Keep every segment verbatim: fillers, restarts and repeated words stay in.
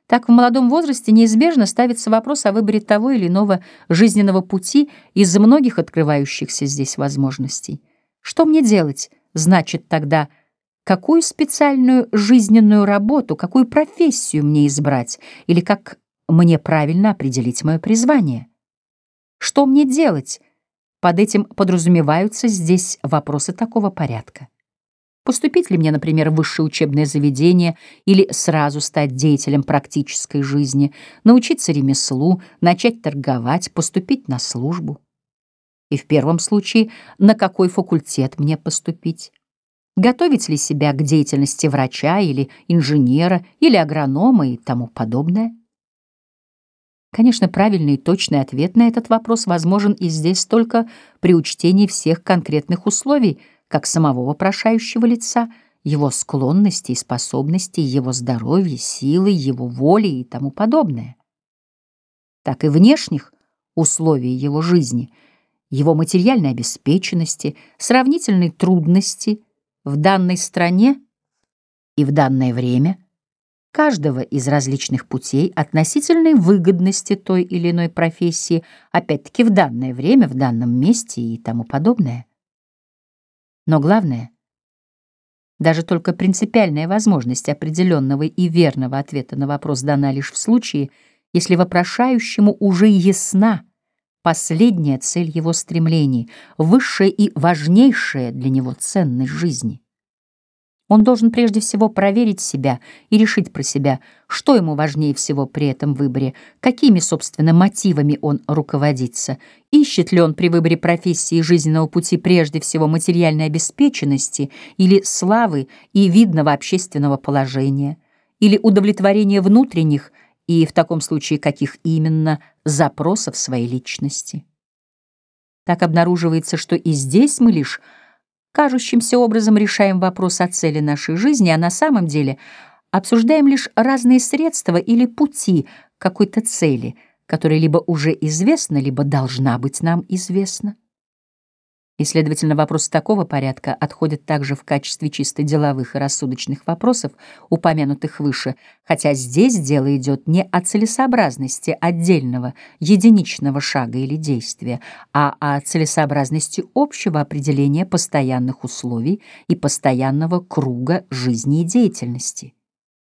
Так в молодом возрасте неизбежно ставится вопрос о выборе того или иного жизненного пути из-за многих открывающихся здесь возможностей. Что мне делать, значит, тогда, какую специальную жизненную работу, какую профессию мне избрать, или как мне правильно определить мое призвание? Что мне делать? Под этим подразумеваются здесь вопросы такого порядка. Поступить ли мне, например, в высшее учебное заведение или сразу стать деятелем практической жизни, научиться ремеслу, начать торговать, поступить на службу? И в первом случае, на какой факультет мне поступить? Готовить ли себя к деятельности врача или инженера, или агронома и тому подобное? Конечно, правильный и точный ответ на этот вопрос возможен и здесь только при учтении всех конкретных условий, как самого вопрошающего лица, его склонностей, способностей, его здоровья, силы, его воли и тому подобное, так и внешних условий его жизни, его материальной обеспеченности, сравнительной трудности в данной стране и в данное время, каждого из различных путей, относительной выгодности той или иной профессии, опять-таки в данное время, в данном месте и тому подобное. Но главное, даже только принципиальная возможность определенного и верного ответа на вопрос дана лишь в случае, если вопрошающему уже ясна последняя цель его стремлений, высшая и важнейшая для него ценность жизни. Он должен прежде всего проверить себя и решить про себя, что ему важнее всего при этом выборе, какими, собственно, мотивами он руководится, ищет ли он при выборе профессии и жизненного пути прежде всего материальной обеспеченности или славы и видного общественного положения, или удовлетворения внутренних и, в таком случае, каких именно, запросов своей личности. Так обнаруживается, что и здесь мы лишь кажущимся образом решаем вопрос о цели нашей жизни, а на самом деле обсуждаем лишь разные средства или пути к какой-то цели, которая либо уже известна, либо должна быть нам известна. И, следовательно, вопросы такого порядка отходят также в качестве чисто деловых и рассудочных вопросов, упомянутых выше, хотя здесь дело идет не о целесообразности отдельного, единичного шага или действия, а о целесообразности общего определения постоянных условий и постоянного круга жизни и деятельности.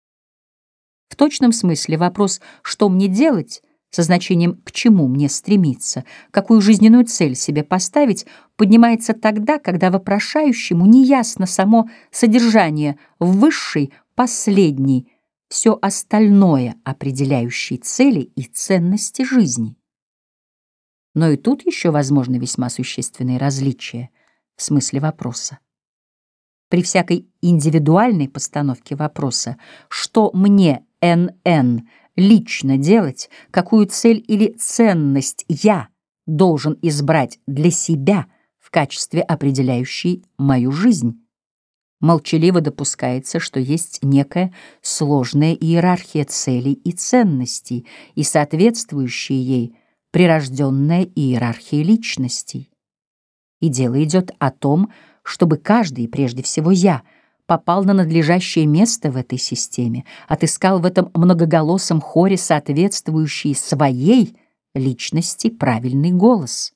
В точном смысле вопрос «что мне делать?» со значением «к чему мне стремиться», какую жизненную цель себе поставить, поднимается тогда, когда вопрошающему неясно само содержание высшей, последней, все остальное определяющей цели и ценности жизни. Но и тут еще возможны весьма существенные различия в смысле вопроса. При всякой индивидуальной постановке вопроса «что мне, эн эн, лично делать, какую цель или ценность я должен избрать для себя в качестве определяющей мою жизнь», молчаливо допускается, что есть некая сложная иерархия целей и ценностей и соответствующая ей прирожденная иерархия личностей. И дело идет о том, чтобы каждый, и прежде всего я, попал на надлежащее место в этой системе, отыскал в этом многоголосом хоре соответствующий своей личности правильный голос.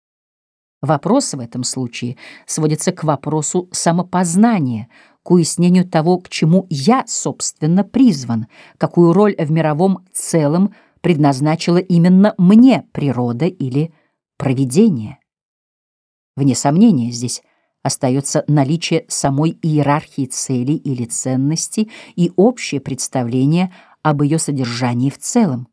Вопрос в этом случае сводится к вопросу самопознания, к уяснению того, к чему я, собственно, призван, какую роль в мировом целом предназначила именно мне природа или провидение. Вне сомнения, здесь остается наличие самой иерархии целей или ценностей и общее представление об ее содержании в целом.